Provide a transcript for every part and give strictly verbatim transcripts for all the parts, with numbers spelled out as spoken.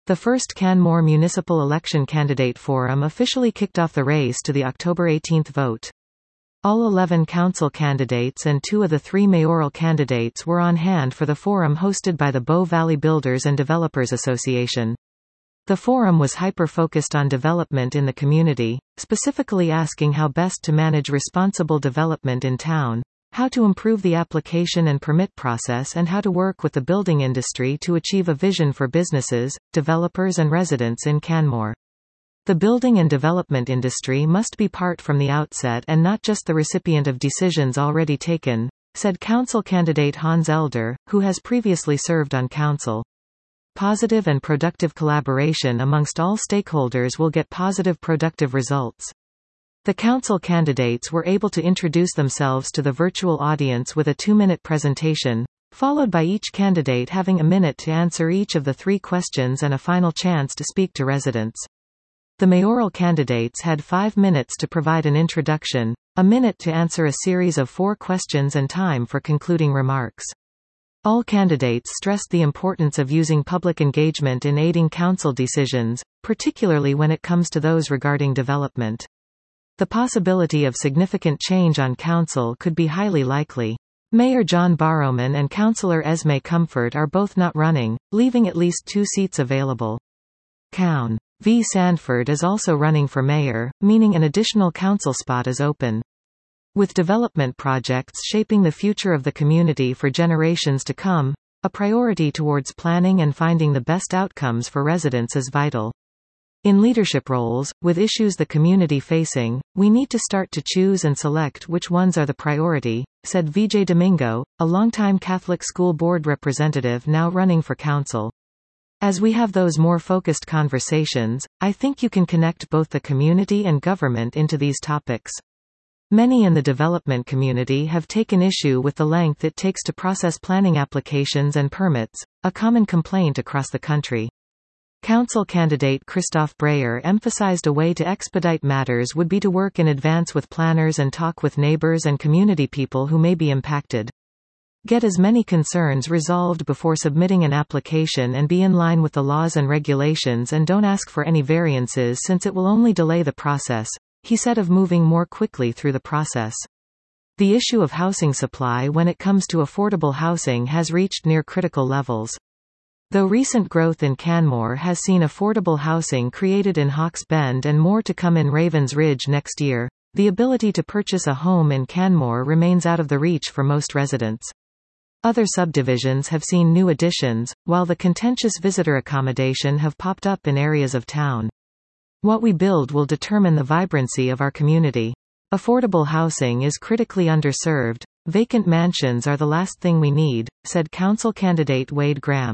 The first Canmore Municipal Election Candidate Forum officially kicked off the race to the October eighteenth vote. All eleven council candidates and two of the three mayoral candidates were on hand for the forum hosted by the Bow Valley Builders and Developers Association. The forum was hyper-focused on development in the community, specifically asking how best to manage responsible development in town, how to improve the application and permit process, and how to work with the building industry to achieve a vision for businesses, developers and residents in Canmore. The building and development industry must be part from the outset and not just the recipient of decisions already taken, said council candidate Hans Elder, who has previously served on council. Positive and productive collaboration amongst all stakeholders will get positive productive results. The council candidates were able to introduce themselves to the virtual audience with a two-minute presentation, followed by each candidate having a minute to answer each of the three questions and a final chance to speak to residents. The mayoral candidates had five minutes to provide an introduction, a minute to answer a series of four questions and time for concluding remarks. All candidates stressed the importance of using public engagement in aiding council decisions, particularly when it comes to those regarding development. The possibility of significant change on council could be highly likely. Mayor John Barrowman and Councillor Esme Comfort are both not running, leaving at least two seats available. Councillor V. Sanford is also running for mayor, meaning an additional council spot is open. With development projects shaping the future of the community for generations to come, a priority towards planning and finding the best outcomes for residents is vital. In leadership roles, with issues the community facing, we need to start to choose and select which ones are the priority, said Vijay Domingo, a longtime Catholic school board representative now running for council. As we have those more focused conversations, I think you can connect both the community and government into these topics. Many in the development community have taken issue with the length it takes to process planning applications and permits, a common complaint across the country. Council candidate Christoph Breyer emphasized a way to expedite matters would be to work in advance with planners and talk with neighbors and community people who may be impacted. Get as many concerns resolved before submitting an application and be in line with the laws and regulations, and don't ask for any variances since it will only delay the process, he said of moving more quickly through the process. The issue of housing supply when it comes to affordable housing has reached near critical levels. Though recent growth in Canmore has seen affordable housing created in Hawks Bend and more to come in Ravens Ridge next year, the ability to purchase a home in Canmore remains out of the reach for most residents. Other subdivisions have seen new additions, while the contentious visitor accommodation have popped up in areas of town. What we build will determine the vibrancy of our community. Affordable housing is critically underserved. Vacant mansions are the last thing we need, said council candidate Wade Graham.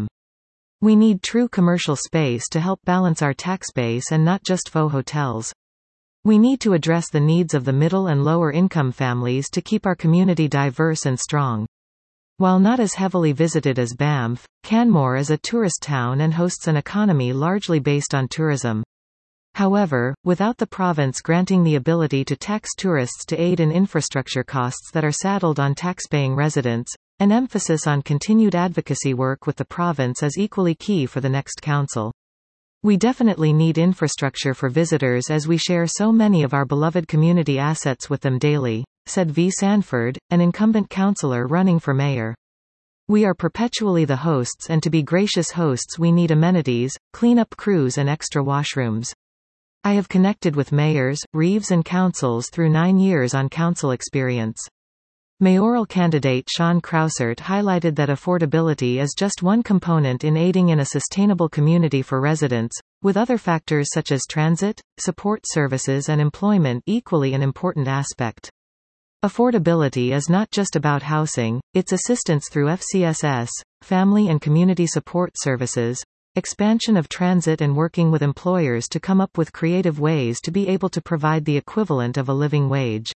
We need true commercial space to help balance our tax base and not just faux hotels. We need to address the needs of the middle and lower income families to keep our community diverse and strong. While not as heavily visited as Banff, Canmore is a tourist town and hosts an economy largely based on tourism. However, without the province granting the ability to tax tourists to aid in infrastructure costs that are saddled on taxpaying residents, an emphasis on continued advocacy work with the province is equally key for the next council. We definitely need infrastructure for visitors as we share so many of our beloved community assets with them daily, said V. Sanford, an incumbent councillor running for mayor. We are perpetually the hosts, and to be gracious hosts we need amenities, clean-up crews and extra washrooms. I have connected with mayors, reeves and councils through nine years on council experience. Mayoral candidate Sean Krausert highlighted that affordability is just one component in aiding in a sustainable community for residents, with other factors such as transit, support services and employment equally an important aspect. Affordability is not just about housing, it's assistance through F C S S, family and community support services, expansion of transit and working with employers to come up with creative ways to be able to provide the equivalent of a living wage.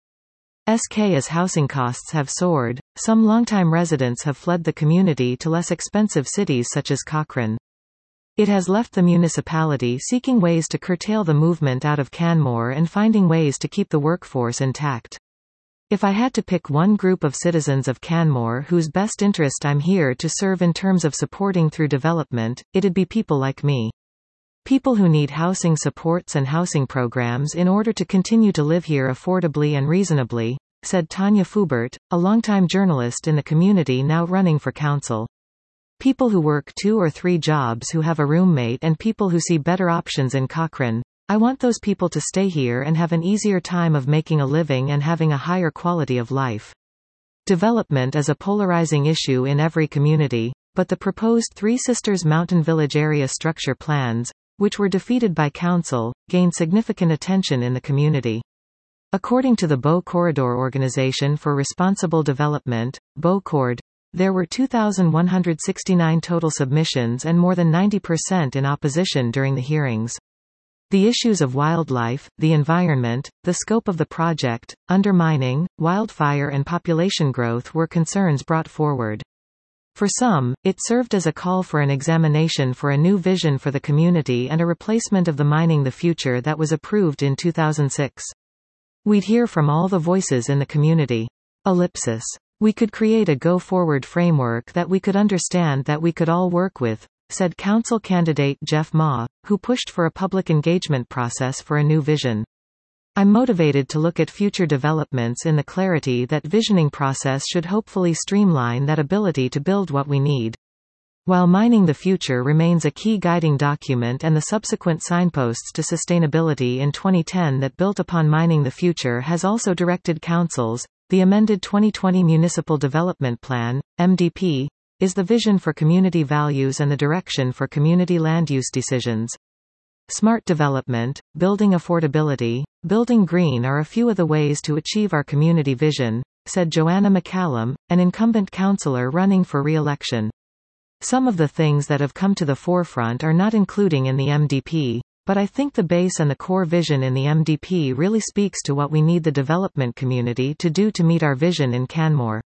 S K as housing costs have soared, some longtime residents have fled the community to less expensive cities such as Cochrane. It has left the municipality seeking ways to curtail the movement out of Canmore and finding ways to keep the workforce intact. If I had to pick one group of citizens of Canmore whose best interest I'm here to serve in terms of supporting through development, it'd be people like me. People who need housing supports and housing programs in order to continue to live here affordably and reasonably, said Tanya Fubert, a longtime journalist in the community now running for council. People who work two or three jobs, who have a roommate, and people who see better options in Cochrane. I want those people to stay here and have an easier time of making a living and having a higher quality of life. Development is a polarizing issue in every community, but the proposed Three Sisters Mountain Village area structure plans, which were defeated by council, gained significant attention in the community. According to the Bow Corridor Organization for Responsible Development, BowCord, there were two thousand one hundred sixty-nine total submissions and more than ninety percent in opposition during the hearings. The issues of wildlife, the environment, the scope of the project, undermining, wildfire and population growth were concerns brought forward. For some, it served as a call for an examination for a new vision for the community and a replacement of the Mining the Future that was approved in two thousand six. We'd hear from all the voices in the community. Ellipsis. We could create a go-forward framework that we could understand, that we could all work with, said council candidate Jeff Ma, who pushed for a public engagement process for a new vision. I'm motivated to look at future developments in the clarity that visioning process should hopefully streamline that ability to build what we need. While Mining the Future remains a key guiding document and the subsequent signposts to sustainability in twenty ten that built upon Mining the Future has also directed councils, the amended twenty twenty Municipal Development Plan, M D P, is the vision for community values and the direction for community land use decisions. Smart development, building affordability, building green are a few of the ways to achieve our community vision, said Joanna McCallum, an incumbent councillor running for re-election. Some of the things that have come to the forefront are not including in the M D P, but I think the base and the core vision in the M D P really speaks to what we need the development community to do to meet our vision in Canmore.